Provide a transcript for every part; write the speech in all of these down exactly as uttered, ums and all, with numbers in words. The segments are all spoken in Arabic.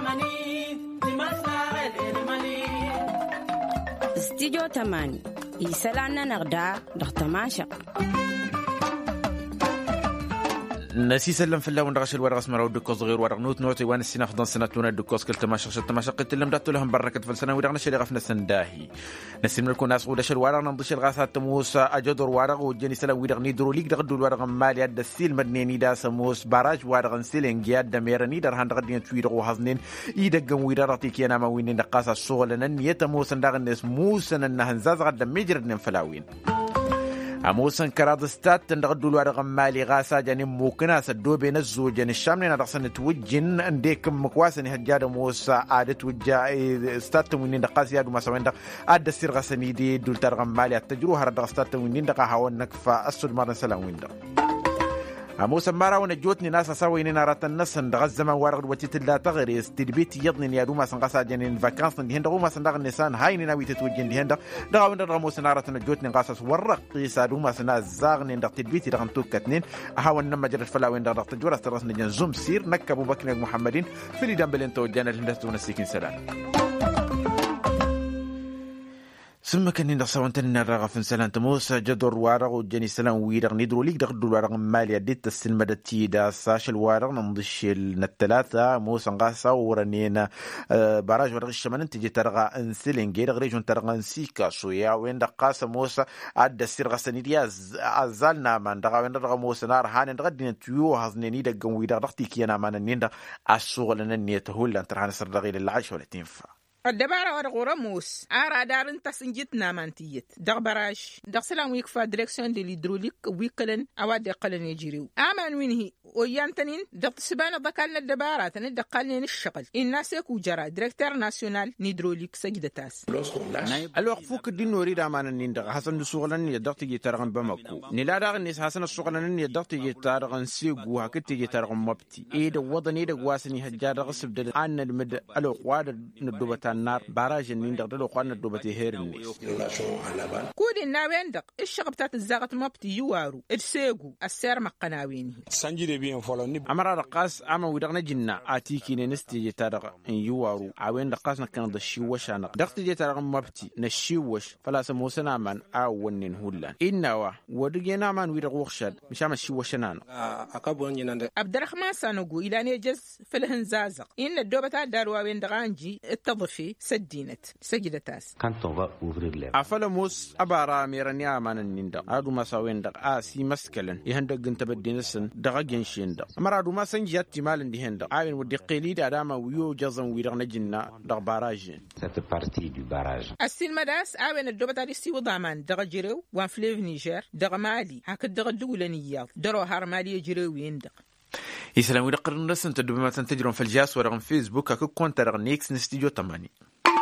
استديو تماني يسالنا نغدا دختماشا نسي سلم في اللون رغش الورق اسمر ودكوس صغير ورق نوت نوتي وان السنة خضن سنتون الدكوس كل تماشق شت تماشق قلت لهم داتو لهم بركة فلسنة ورقنا شري غفنا سنداهي نسي من الكون ناس ودش الورق ننضش الغاثات تموس أجدر ورق وجني سلام ورق ندرو ليك دغدو الورق مالي عد السيل مدني دا سموس باراج ورق نسيلين جياد دمير نيدر هند غدين تويرق وحزنين يدقم ورقتي كينا ما وين نقاس الشغل لأن يتموس ندغ الناس موس أن هنزاز غد مجرد فلاوين أموسن كرادستات تندغدو الورق مالي غاسا جاني موكنا سدو بين الزوج جاني الشاملين رقصن توجن انديكم مكواسن هجاد موسى عادت وجا استات وينين دقاس يادو ما سوين دق عاد السير غسني دي دول ترغم مالي التجروها ردق استات وينين دقا هاون نكفا السود مرن سلام وين دق أموسن مارا ونجوتني ناس سوي إننا رات الناس ندغز زمان ورق وتيت لا تغري استدبيت يضني يا دوما سنقاسا جانين فاكانس دي هندغو ما سندغ النسان هاي ناوي تتوجن دي هندغ دغا وند رموس نارات نجوتني قاسس ورق قيسا دوما سنا زاغني ندغ تدبيتي دغن توكتنين اهاون نما جرت فلا وين دغ تجورا ترس نجن زوم سير نك ابو بكر محمدين في لي دمبلين توجنا الهندس ونسيكين سلام ثم كان نصوانتن الرغف سلام تموس جدر وارغ وجني سلام ويرغ ندرو ليك دغدو الورغ مالي اديت السلمدتي دا ساش الوارغ نمضش الثلاثه موس نقاسا ورنينا باراج ورغ الشمال تجي ترغى انسلين غير غريجون ترغى نسيكا شويه وين دقاس موس عد السير غسنيديا ازالنا من دغا وين دغ موس نار هان دغدين تيو هزنيني دغ ويرغ دختي كينا من نيندا الشغل نيته هول ترهان سر دغيل العيش ولا تنفع الدبارة ورغورة موس عارا دارن تسنجت نامانتيت دغبراش دغسلام ويكفا دريكسيون دي ليدروليك ويقلن اواد قلن يجريو امان وينهي ويانتنين دغت سبانة دقالنا الدبارة تن دقالنا الشغل الناس يكو جرى ديريكتور ناسيونال نيدروليك سجدتاس الوقت فوك الدين نريد امان النيندغ حسن الشغلن يدغت يجي ترغن بمكو نلا داغ الناس حسن الشغلن يدغت يجي ترغن سيغو هكت يجي ترغن مبتي ايد وضن ايد واسني هجار غصب دل ان المد الوقواد ندوبتا النار باراج نيندغ دلو قوانا دوبتي هيرني كود الناويندق الشغب تات الزاغت مبتي يوارو ادسيغو السير مقناوينه أمر رقاص أما ودغنا جنة آتيكي نستي تارغ يوارو عوين رقاصنا كان دشيوش أنا دغت جي تارغ مبتي نشيوش فلا سموسنا من أونين هولان إنوا ودغنا من ويرغوخشد مش أما شيوش أنا عبد الرحمن سانوغو إلى نيجز فلهنزازق إن الدوبة داروا وين دغانجي التضفي سدينت سجدتاس أفلا موس أبارا ميرانيا من النيندا أدو ما سوين دغ آسي مسكلن يهندق انت بدينسن دغ جنشيندا مرادو ما سنجيات مال دي هندا عين ودي قليل اداما ويو جزم ويرغنا جنة دغ باراج cette partie du barrage السلمداس عين الدوبة دي سي وضامان دغ جيرو وان فليف نيجر دغ مالي هاك دغ دولانيات درو هار مالي جيرو ويندغ يسلم ويدقر الناس انت دوبما تنتجرون في الجاس ورغم فيسبوك هاكو كونت رغ نيكس نستديو تماني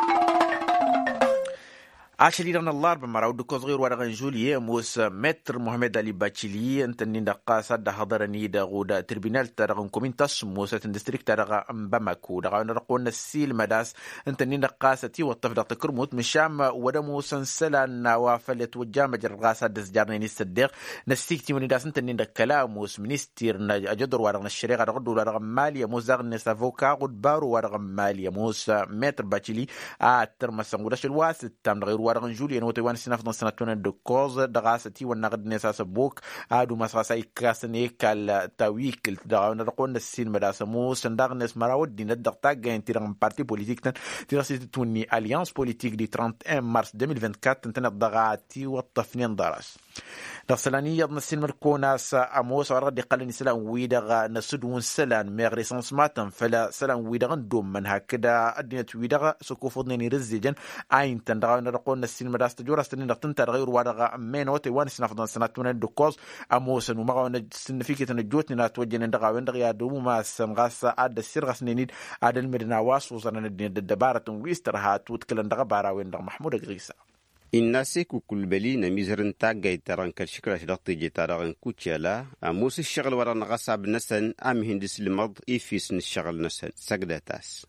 عشرين من الله بمراود دكتور صغير ورغن جوليا موس متر محمد علي باتشيلي انت نيندا صد حضرني دا غودا تربينال ترغن كومين تاس موس ديستريكت ترغ باماكو دا نرقون السيل مداس انت نيندا قاستي وطفدا تكرموت مشام ودا موس سلان وافلت وجام جرغاسا دس جارني الصديق نستيكتي من داس انت نيندا كلام موس منستير اجدر ورغن الشريعه رغدو ورغن ماليا موس دغن سافوكا غد بارو ورغن ماليا موس متر باتشيلي اتر مسنغوداش الواسط تام غير ورغن جوليا نوتي سنة سنتون دو كوز دغاستي ونغد نساس بوك ادو مساساي كاسني كال تاويك دغاون رقون السين مداس موس دغنس مراود دين دغتا غين تيران بارتي بوليتيك تن تيراسي توني اليانس بوليتيك دي واحد وثلاثين مارس ألفين وأربعة وعشرين تن دغاتي والطفنين دارس دغسلانية نسين مركوناس اموس ورد قلني سلام ويدغ نسدون سلان ميغريسانس ماتن فلا سلام ويدغ دوم من هكذا ادنيت ويدغ سكوفضني رزيجن اين تن دغاون رقون السين مداس تجور استني دغتن تغير ورغ امين وتي وان سنفضن سنتون دو كوز اموس ومغاون سنفيكي تنجوتني لا توجن دغاون دغيا دوم ما سمغاس اد سيرغس نيد اد المدينه واسو زنن الدباره ويسترهات وتكلن دغ باراوين دغ محمود غريسه الناس كل بلي نميزرن تاجي تران كالشكل شرطي جتاران كوتشالا موس الشغل ورا نغصب نسن أم هندس المض إيفيس الشغل نسن سجدتاس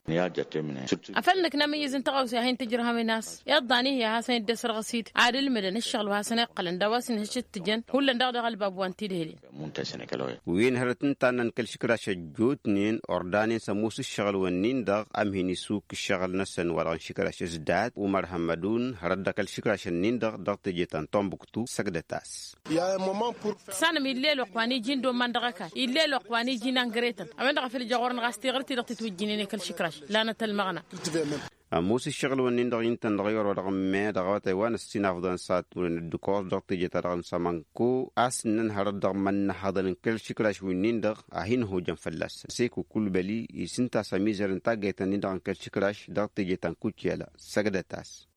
أفلنك نميز انت غوسي هين تجرها من الناس يضاني هي حسن الدسر غسيت عادل مدن الشغل وحسن قلن دواسن هشت تجن كل نداو دغل باب وانتي دهلي وين هرتن تانن كالشكل شجوت نين أرداني سموس الشغل ونين دغ أم هني سوق الشغل نسن ورا شكل شزداد ومرحمدون هرد كالشكل شنين دغ دغ تجيتان تومبكتو سجدتاس سانا من الليل وقواني جين دو من دغكا الليل وقواني جين انغريتن أمين دغ في الجغورن غاستي غرتي دغ تتوجينيني كالشكراش لا نتلمغنا موس الشغل ونين دغين تنغير ورغم ما دغواتي وان السينا فضان سات ورن الدكور دغ تجيتا دغن سامانكو أسنن هرد دغ من حضن كل شكراش ونين دغ أهين هو جنفلاس سيكو كل بلي يسنتا سميزر انتا جيتان دغن كل شكراش دغ تجيتان كوتيالا سجدتاس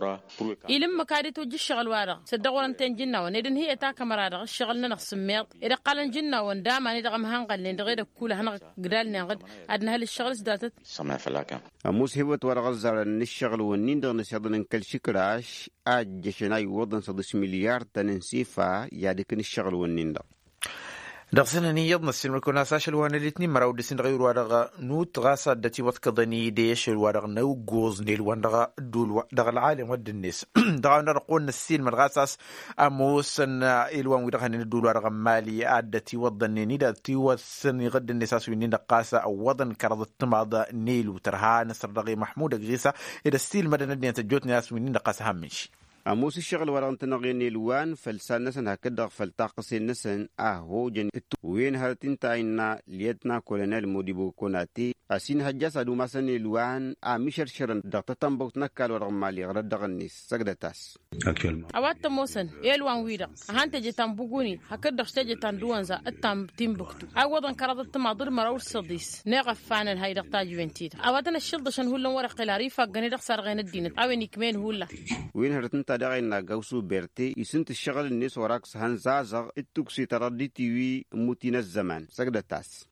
إلما مكاري توجي الشغل وارغ صدقوا أنتين جنة وندن هي تاك مرارغ الشغل ننقص ميط إذا قالن جنة وندام أنا دغم هنقل لين غير كل هنق قدال نغد أدنى هالشغل سداتت سمع فلاكا موس هبت ورغ زار الشغل ونين دغ نسيضن كل شكراش أجشناي وضن صدس مليار تنسيفا يادكن الشغل ونين دغ دغسنا نيض نسين مكونا ساشل وانا الاثنين مراود دسين غير ورغ نوت غاسا دتي وتكضني ديش الورغ نو جوز نيل وندغ دول دغ العالم ود الناس دغ نرقون السين من غاساس اموس ان الوان ودغ هن دول ورغ مالي ادتي وضنني دتي وسن غد الناس وين نقاسا او وضن كرض التماض نيل وترها نصر دغي محمود غيسا اذا السيل مدن الدين تجوت ناس وين نقاسا همشي أموس الشغل وران تنغيني الوان فلسان نسن هكذا فلتاقسي نسن أهو جن وين هرتين تاينا ليتنا كولونيل موديبو كوناتي أسين هجاسا دو مسن الوان أميشر شرن دقتتن بوتنا كالو رغمالي غرد دغنيس سجدتاس أوات موسن يلوان ويدا هانت جتان بوغوني هكذا شتجتان دوانزا التام تيمبكتو أوضن كرادت ماضر مراور صديس نغف فان الهاي دقتا جوينتيد أواتنا الشلدشن هولا ورق العريفة غني دقصار غين الدين أويني كمين هولا وين هرتين تداغينا غوسو بيرتي يسنت الشغل الناس وراكس هنزازغ التوكسي تردي تيوي موتين الزمان سجدتاس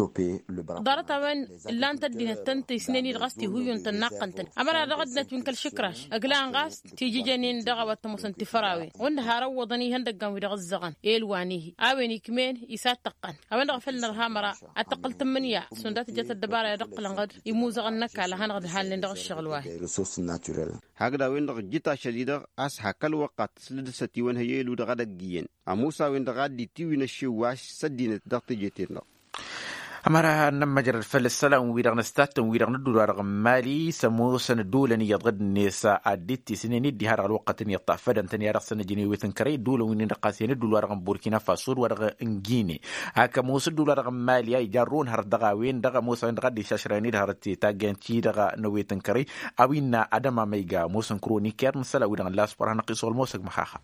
دارت وين لان تدين التنتي سنيني الغاستي هو ينتناقنتن أمرا رغدنا تنكل شكراش أقلان غاست تيجي جنين دغوات مسنتي فراوي وندها روضني هندق قام يدغ الزغن إيلوانيه آويني كمين يسات تقن أوين غفلنا الهامرا أتقل تمنيا سندات جات الدبارة يدق لنغد يموزغنك على هنغد حال لندغ الشغل واحد هكذا وين دغ جيتا شديدة أس هكال وقت سلدستي وين هيلو دغ دقيين أموسا وين دغ دي تيوين الشواش سدينة دغ تجيتين أمرها نمجر الفلسلام ويرغن ستات ويرغن دولار مالي سموسن الدولني يضغد النساء عدتي سنين دي هار الوقت يطع فدن تاني رقصن جيني ويتنكري دول وين رقاسين دولار بوركينا فاسو ورغ انجيني هكا موس دولار مالي يجرون هر دغا وين دغا موس وين دغا دي شاشراني هرتي تاغنتي دغا نوي تنكري اوينا ادما ميغا موسن كرونيكير نسلا ويرغن لاس برهنا قيسول موسك مخاخا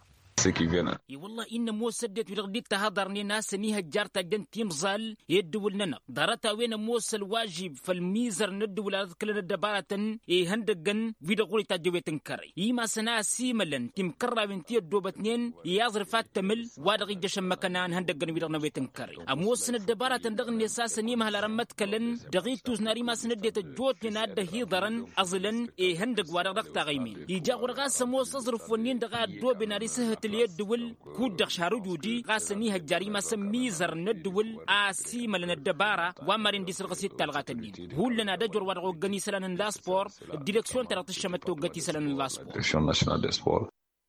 اي والله ان مو سدت ودغديت تهضرني ناس ني هجرت جن تيمزال يدول لنا دارتا وين موس الواجب فالميزر ندول على كل الدبارة اي هندقن فيدغولي تاجوي تنكري اي ما سنا سيملن تمكرا بنتي دوبتنين يازرفات تمل وادغي جشم مكانان هندقن فيدغنا تنكري اموس الدبارة تندغني اساس ني مهلا رمت كلن دغيتوز ناري ما سندت جوت ناد هيضرن ازلن اي هندق وادغ تاغيمين يجا غرغاس موس اصرف ونين دغا دو بناري سهت اليدول كود شهر جودي غاسني هجاري ما سميزر ندول اسي ملن الدبارة ومرين دي سرغسي تلغاتني هو لنا دجور ورغو غني سلان لا سبور الديريكسيون ترى تشمتو غتي سلان لا سبور ديريكسيون ناسيونال دي سبور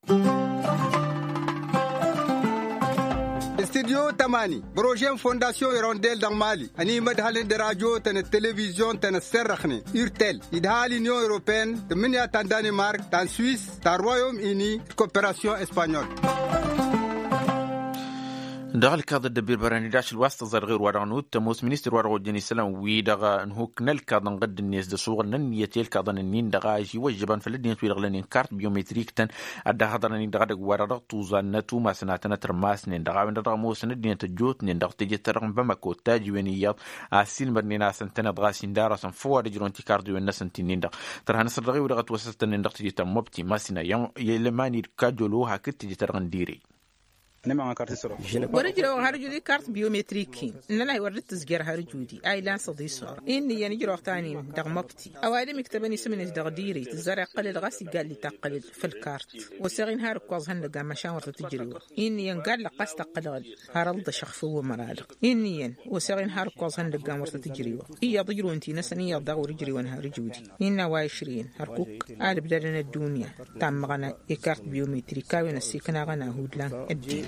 استوديو تماني بروجين فونداسيون يرونديل دان مالي اني مدحال دراجو تن التلفزيون تن السرخني يرتل يدحال نيو اوروبيان تمنيا تان دنمارك تان سويس تان رويوم اني كوبيراسيون اسبانيول دغل كاد الدبير براني داش الواسط زرغير ورانوت تموس مينستر ورغو جني سلام ويدغا نهوك نلكاد نقد الناس دسوغ ننيتيل كادن النين دغا جي وجبان فلدين ويدغلنين كارت بيومتريك تن ادا هضرني دغا دغ ورغ توزانتو ما سناتنا ترماس نين دغا دغا موس ندين تجوت نين دغ تجي ترغم بمكو تاجي ونيات اسين برنينا سنتنا دغا سندارا سن فوار جرونتي كاردو الناس نتين دغ ترى هنس دغ ودغ توسستن دغ تجي تموبتي ماسنا يلماني كاجولو هكت تجي ترغن ديري ورجل هرجودي كارت بيومتريكين إن لا يورد تسجير هرجودي أي لان صدي صار إني يعني جرو ثاني دغمبتي أوادي مكتبني سمن دغديري تزرع قلل غاسي قال لي تقلل في الكارت وسغين هار كوز هن لقى مشاور تجري إني ينقال لقاس تقلل هارلد شخفو مرالق إني وسغين هار كوز هن لقى مرت تجري هي ضجرو انتي نسني يضغ رجري وانها رجودي إنا وايشرين هركوك آل بلادنا الدنيا تام غنا إكارت بيومتريكا ونسيكنا غنا هودلان الدين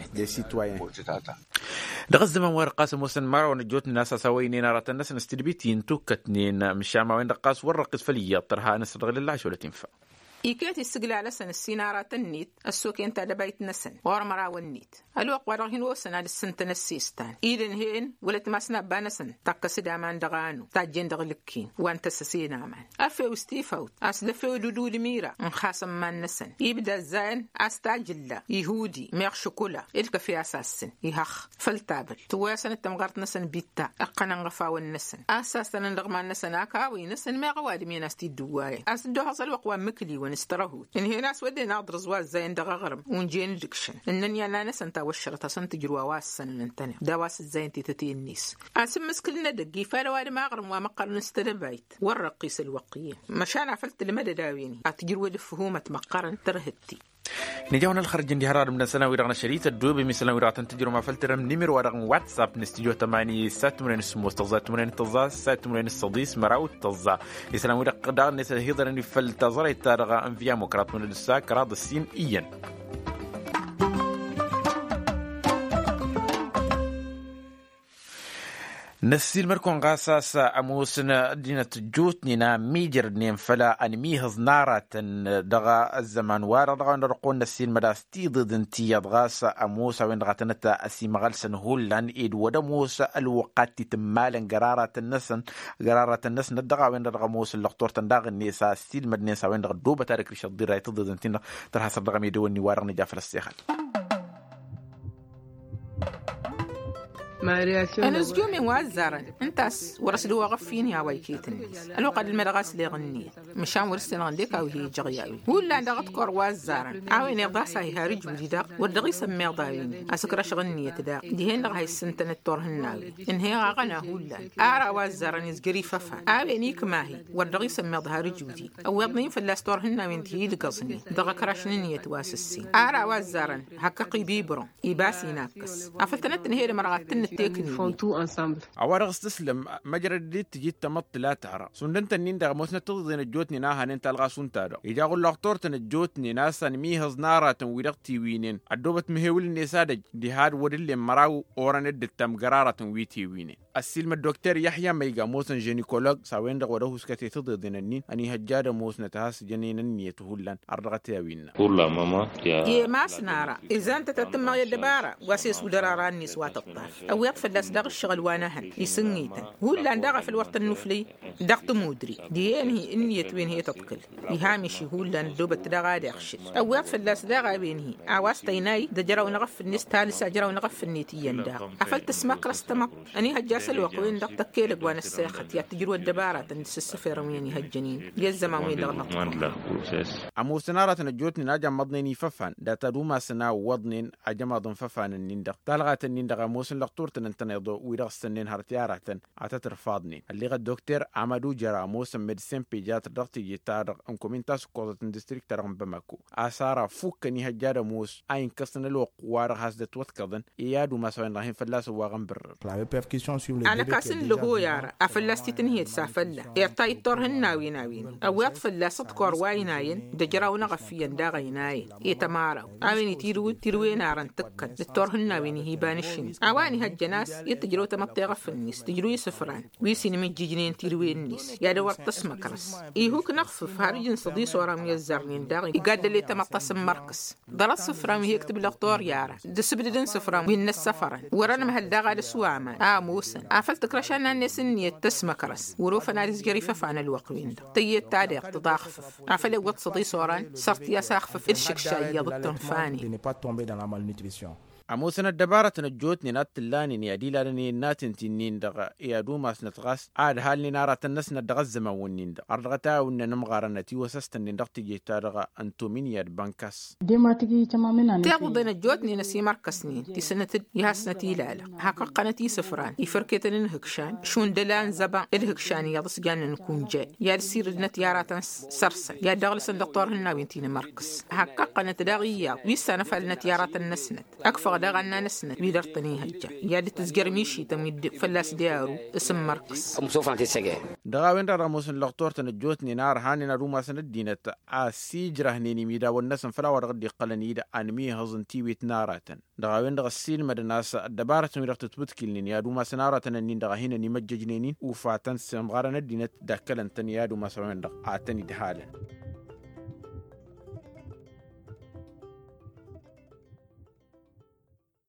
دغز زمان ورقاس موسن مارو نجوت الناس سوينين رات الناس نستلبيتين توكتنين مشاما وين رقاس ورقص فليا طرها نسرغل الله شو لا تنفع إيكاتي استقل على سن السينارات النيت السوكين تاع بيت نسن ورمرا والنيت الوق ورهن وسن على السنتن السيستان إذن هين ولت مسنا بانسن تقص دامان دغانو تاجين دغلكين وانت سسينا مان أفي وستيفوت أسلفي ودودو لميرا انخاصم من نسن يبدا الزين أستاجلا يهودي ميغ شوكولا إلك في أساسن يهخ فلتابل تواسن التمغرت نسن بيتا أقنا غفا والنسن أساسا نغمان نسن أكاوي نسن ما غوادي مين أستي دواي أسدو حصل وقوان مكلي ونسترهوت إن هي ناس ودي ناظر زواج زين دغغرم ونجين دكشن إنني أنا نسن تاوشرت سنت جروا واسن ننتنع دواس الزين تتتي النيس أسم مسكلنا دقي فالوالي ما أغرم ومقر نستلبيت والرقيس الوقية مشان عفلت لمدى داويني أتجروا لفهومة مقارن ترهتي نجاونا الخرج عندي هرار من السنة ورغنا شريط الدوبي مثلا ورغنا تجروا ما فلترم نمر ورغم واتساب نستديو تماني سات مرين اسمه تظا تمرين تظا سات مرين الصديس مراوت تظا يسلم ورق دار نسل هيدرني فلتظر يتارغا انفيا مكرات من الساك راض السين إيان نسيل مركون غاساس أموسنا دينة جوتنينا ميجر نيم فلا أنميهز نارة دغا الزمان وارا دغا نرقون نسيل مداستي ضدنتي يدغاسا أموسا وين غاتنتا أسي مغالسن هولان إيد ودموسا الوقات تمالا قرارة النسن قرارة النسن دغا وين دغا موسا اللقطور تنداغ النيسا ستيل مدنيسا وين دغا دوبة تارك ريش الضيرة يتضدنتين ترها صدغا ميدوني وارا نجافر السيخال أنا زجوم من وازارا انتاس ورسلوا غفين يا ويكيتني الوقت المدغاس اللي غنيت مشان ورسلنا عندك أو هي جغياوي ولا عندك تكور وازارا عاوين يغضاس هاي هارج وليدا ودغي سمي ضاوين أسكرش غنية دا دي هن هاي السنتن التورهن ناوي إن هي غنا هولا أرى وازارا يزجري ففا عاوينيك ماهي ودغي سمي ضهارج ولي أو يضنين في اللاستورهن ناوين تهي لقصني دغا كراش نية واسسي أرى وازارا حققي بيبرون يباسي ناقص أفلتنت هي مرغتن أوارغ استسلم مجرد دي تجي تمط لا تعرى سندنت النين دغ موسنا تضين الجوتني ناها ننت الغا سنتارو إذا قول لغطورتن الجوتني ناسا ميهز نارة ويرغتي وينين عدوبت مهول النسادج دي هاد ودل مراو أورند التم قرارة ويتي وينين السلم الدكتور يحيى ميغا موسن جينيكولوج ساوين دغ ودهوس كتي تضين النين أني هجادة موسنا تهاس جنين النية هولان أرغتي ويننا كل ماما يا ماس نارا إذا أنت تتم يدبارا واسيس ودراران نسوات الطاف أو يطفل الناس دغ الشغل وانهن يسنيتا هو اللي عندها في الوقت النفلي دغت مودري دي انهي اني وين هي تتقل يهامشي هو اللي ندوبة دغا داخشل او يطفل الناس دغا بينهي عواستيناي دجرا ونغف الناس تالس اجرا ونغف النيتيين دغ افلت اسمك رستمط اني هجاس الوقت وين دغ تكيلق وانا الساخت يا تجروا الدبارات الناس السفر وين هجنين يا الزمان وين دغ نطق امو سناره نجوتني ناجا مضنيني ففان داتا دوما سنا وضنين اجمضن ففان النندق تلغات النندق موسن لقطورتن انتنيضو ويرغ السنين هرتيارة عتت رفاضني اللي غا الدكتور عمدو جرا موسم ميدسين بيجات رغتي جيتار انكمين تاسو قوضة اندستريك ترغم بمكو آسارا فوكني هجارة موس اين كسن الوق وارغ هاسدت وثقضن ايادو ما سوين راهين فلاس واغن بر انا كاسن لهو يارا افلاستي تنهي تسافلا يرطاي الطورهن ناوي ناوين او يطفل تكور وايناين دجراونا غفيا داغيناين يتمارو اويني تيرو تيروي نارن تكن الطورهن ناوين هيبان الشمس اواني هجناس يتجرو تمطي غف الناس تجرو يسفران ويسين من جيجنين تيروي الناس يا دور تسمكرس ايهوك نخفف هارجن صديس ورام يزرنين داغي يقاد اللي تمطسم مركز ضرط سفرام يكتب لغطور يارا دسبدن سفرام وين السفران ورانا مهل داغا لسواما اه موسن عفلت كرشان الناس نية تسمكرس وروفنا رزقري ففعنا الوقوين تيت تعليق تضاخفف عفل وقت صديس وران صرت يا ساخفف ارشك شاي ضد فاني أموسنا الدبارة نجوتني نات اللاني نيادي لاني ناتن تنين دغ يادو ما سنتغاس عاد هالني نارة الناس ندغز زماونين دغ أرغتا ون نمغارنتي وسستن دغ تيجي تارغ أنتو من ياد بانكاس ديما تيجي تمامنا تاخذ نجوتني نسي مركسني تي سنة ياسنتي لالا هاكا قنتي سفران يفركتن الهكشان شون دلان زبا الهكشان يضس جان نكون جاي يا سير نتيارات سرسل يا دغلس الدكتور هنا وينتين مركز هاكا قنت داغيا ويسا نفل نتيارات النسنت أكفر داغنا نسنت ويدرتني هجا يا دي تزجر ميشي تميد فلاس ديارو اسم مركز دغاوين راموس الدكتور تنجوتني نار هاني نروما سندينة أسيجره هنيني ميدا والنسم فلا ورغدي قلني دا أنمي هزن تيويت ناراتن دغاوين دغ السين مدناس الدبارة ميرغت تبتكلني يا دوما سناراتن النين دغ هنا نمججنينين وفاتن سمغارن الدينة داكلن تن يا دوما سوين دغ آتني دحالا